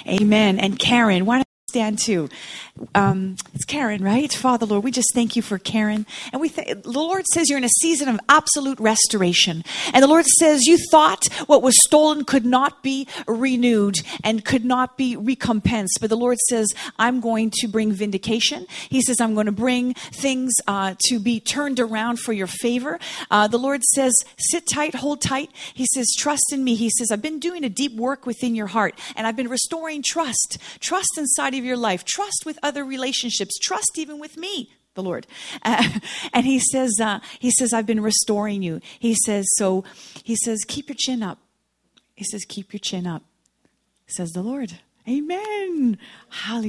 Amen. And Karen, why don't you stand too? It's Karen, right? Father, Lord, we just thank you for Karen. And the Lord says you're in a season of absolute restoration. And the Lord says you thought what was stolen could not be renewed and could not be recompensed. But the Lord says, I'm going to bring vindication. He says, I'm going to bring things to be turned around for your favor. The Lord says, sit tight, hold tight. He says, trust in me. He says, I've been doing a deep work within your heart, and I've been restoring trust inside of your life, trust with other relationships, trust even with me, the Lord. And he says, I've been restoring you. He says, keep your chin up. He says, keep your chin up, says the Lord. Amen. Hallelujah.